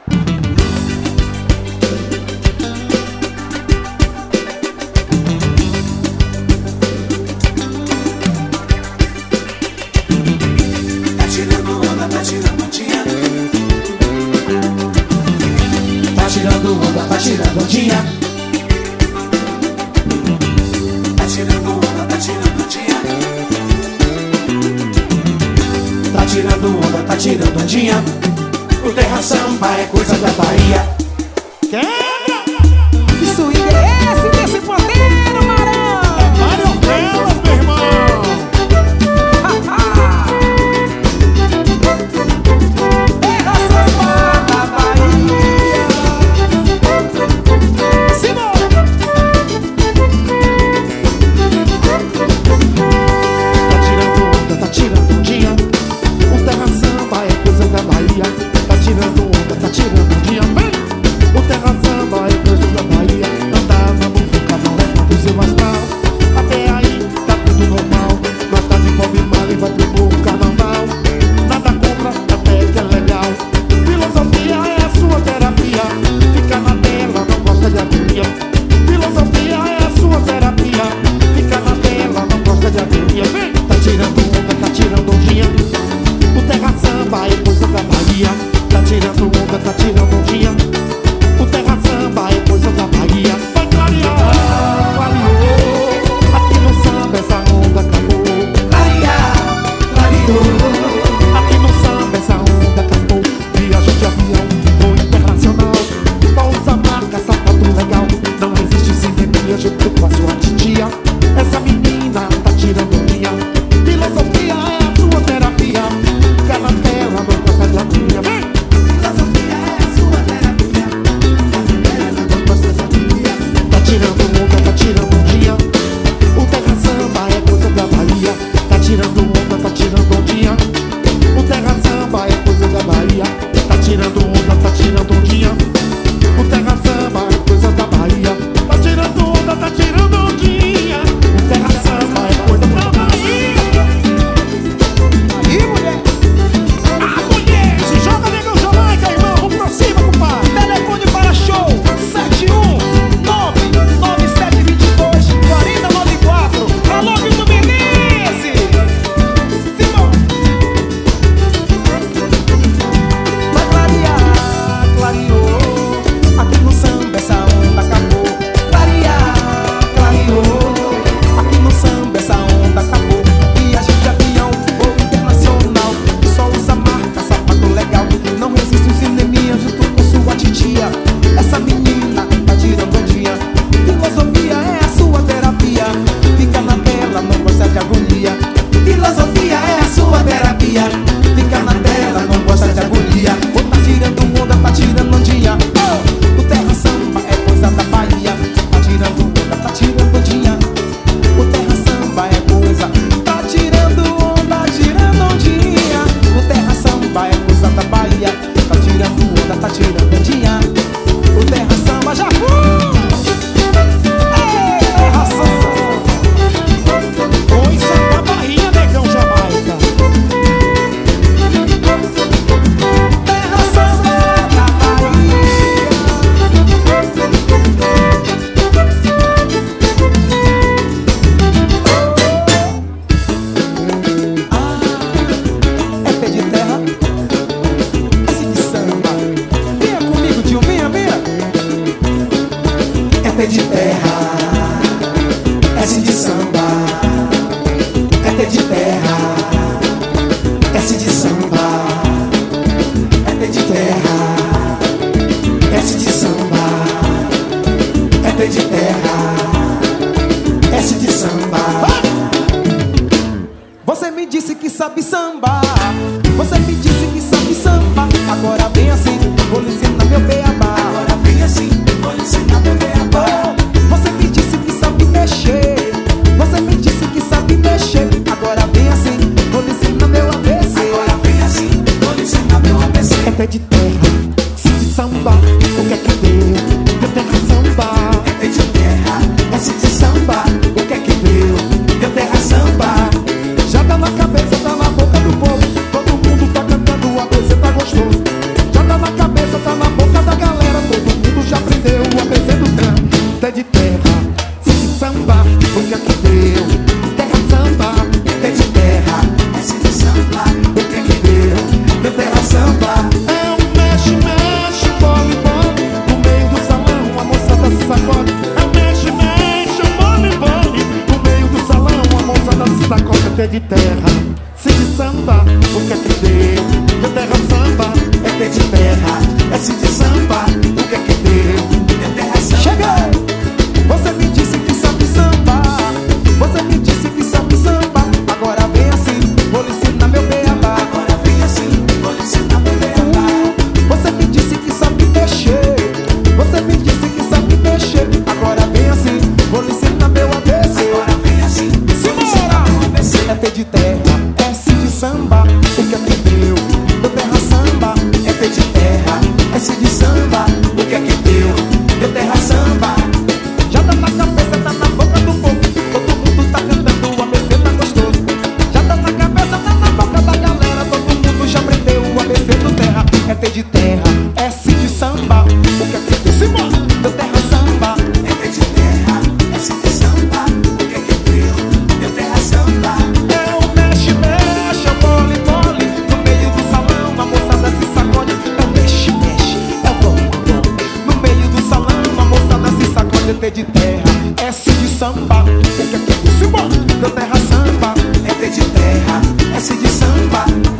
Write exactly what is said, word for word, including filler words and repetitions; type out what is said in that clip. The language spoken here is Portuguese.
tirando onda, tá tirando ondinha. Tá tirando onda, tá tirando ondinha. Tá tirando onda, tá tirando ondinha. O terra samba é coisa da Bahia. Quebra! Que swing é esse desse pandeiro, Marão? É Mário Velas, meu irmão. Terra samba da Bahia. Simão! Tá tirando onda, tá tirando ondinha. O terra samba é coisa da Bahia. Tá tirando onda, tá tirando ondinha. Vem! O terra samba é coisa da Bahia. Andava no carnaval, levanta o seu astral. Até aí tá tudo normal. Mas tá de pobre mal e vai pro morro carnaval. Nada compra, até que é legal. Filosofia é a sua terapia. Fica na tela, não gosta de agonia. Filosofia é a sua terapia. Fica na tela, não gosta de agonia. Vem! Tá tirando onda, tá tirando ondinha. O terra samba é coisa da Bahia. Tá tirando onda, tá tirando ondinha. O terra samba é coisa da Bahia. Vai clarear, clareou. Aqui no samba essa onda acabou. Clarear, clareou. Aqui no samba essa onda acabou. Viagem de avião, voo internacional. Pousa marca, sapato legal. Não existe cineminha junto com a sua titia. Essa menina tá tirando ondinha. Filosofia é a sua terapia. Fica na tela, não gosta de agonia. Vem! Filosofia é a sua terapia. Tá tirando onda, tá tirando ondinha. O terra samba é coisa da Bahia. Tá tirando onda, tá tirando ondinha. O terra samba é coisa da Bahia. Tá tirando onda, tá tirando ondinha. O terra samba é coisa da Bahia. Tá tirando onda, tá tirando ondinha. O terra samba é coisa da Bahia. Aí, mulher! A mulher se joga, negão Jamaica, irmão. Vamos pra cima, compadre. Telefone para show sete um nove nove sete dois dois quatro zero nove quatro. Alô, Vitor Menezes! Simão! Vai clarear, clareou. Aqui no samba essa onda acabou. Clarear, clareou. Aqui no samba essa onda acabou. Viagem de avião, voo internacional. Só usa marca, sapato legal. Não resiste um cineminha junto com sua titia. Essa menina tá tirando ondinha. Filosofia é a sua terapia. Fica na tela, não gosta de agonia. Filosofia é a sua terapia. Fica na tela, não gosta de agonia. Ou tá tirando onda, tá tirando ondinha. Oh, o terra samba é coisa da Bahia. Tá tirando onda, tá tirando ondinha. O terra samba é coisa. Tá tirando onda, tirando ondinha. O terra samba é coisa da Bahia. Tá tirando onda, tá tirando ondinha. O terra samba já foi. Ei, terra samba. Coisa da Bahia, negão Jamaica. Terra samba da Bahia. Ah, é pé de terra. Esse de samba. Venha comigo, tio, venha, venha. É pé de terra, S de samba. É pé de terra, S de samba. É pé de terra, S de samba. É pé de terra, S de samba. Você me disse que sabe sambar. Você me disse que sabe sambar. Agora vem assim, vou lhe ensinar meu beabá. Agora vem assim, vou ensinar meu beabá. Você me disse que sabe mexer. Você me disse que sabe mexer. Agora vem assim, vou lhe ensinar meu A B C. Agora vem assim, vou lhe ensinar meu A B C. É pé de terra, se de samba, o que é que deu? Meu terra samba. É pé de terra, S de samba. O que é que deu? Meu terra samba. Já tá na cabeça, tá na boca do povo. Todo mundo tá cantando, o A B C tá gostoso. Já tá na cabeça, tá na boca T de terra, C de samba, o que é que deu? Meu terra samba, é T de terra, S de samba, o que é que deu? Meu terra samba. Cheguei! Você me disse que sabe samba, você me disse que sabe samba. Agora vem assim, vou lhe ensinar meu beabá. Agora vem assim, vou lhe ensinar meu beabá. Você me disse que sabe mexer, você me disse que sabe mexer. Agora vem assim, vou lhe ensinar meu A B C. Agora vem assim, vou lhe ensinar meu A B C. É T de terra, S de samba, o que é que deu? Meu terra samba, é T de terra, S de samba, o que é que deu? Meu terra samba. já tá na cabeça, tá na boca do povo. Todo mundo tá cantando, o A B C tá gostoso. Já tá na cabeça, tá na boca da galera. Todo mundo já aprendeu o A B C do terra. É T de terra, S de samba, o que é que deu? Simbora! Meu terra samba, é T de terra, S de samba, o que é que deu? Meu terra samba. é o mexe, mexe, é o mole, mole. No meio do salão, a moçada se sacode. É o mexe, mexe, é o bom, bom. No meio do salão, a moçada se sacode. É T de terra, S de samba, o que é que deu? Simbora! Meu terra samba, É T de terra, S de samba,